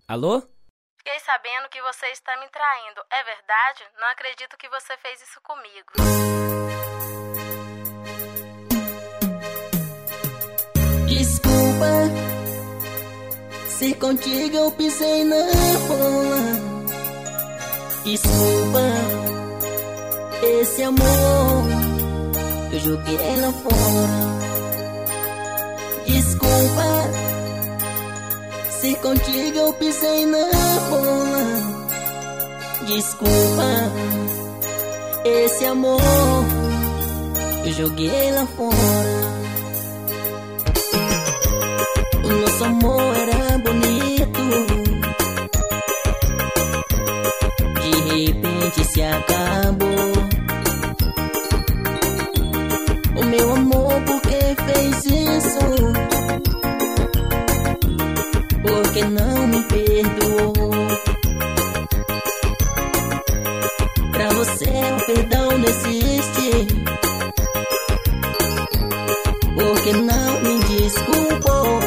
Alô? Fiquei sabendo que você está me traindo. É verdade? Não acredito que você fez isso comigo. Desculpa, se contigo eu pisei na bola. Desculpa, esse amor eu joguei lá fora. Desculpa, se contigo eu pisei na bola. Desculpa, esse amor eu joguei lá fora. O nosso amor era bonito, de repente se acabou. O meu amor, por que fez isso? Por que não me perdoou? Pra você o perdão não existe. Por que não me desculpou?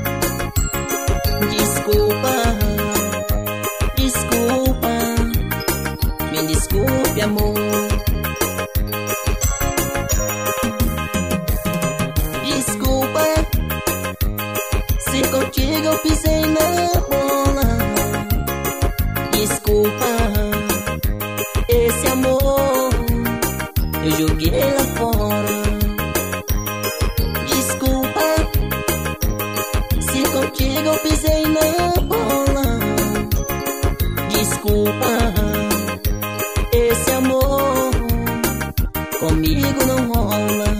Desculpa, desculpa, me desculpe, amor. Desculpa, se contigo eu pisei na bola. Desculpa, esse amor eu joguei lá fora. Desculpa, se contigo eu pisei na bola. Desculpa, esse amor comigo não rola.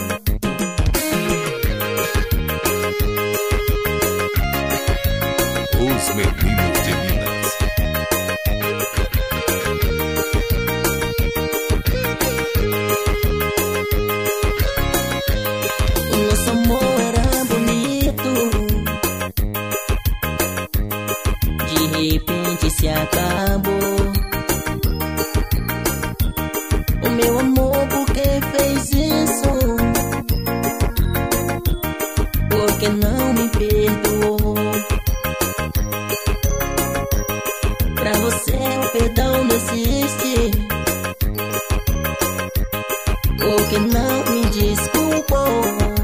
Os meninos de Minas. O nosso amor era bonito, de repente se acabou. O meu amor, por que fez isso? Por que não me perdoou? Pra você o perdão não existe. Por que não me desculpou?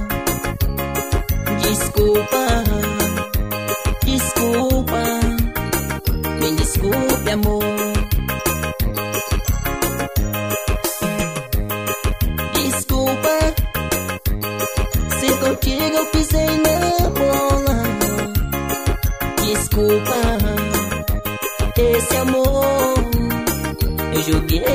Desculpa, desculpa, me desculpe, amor. Desculpa, se contigo eu pisei na bola. Desculpa, esse amor eu joguei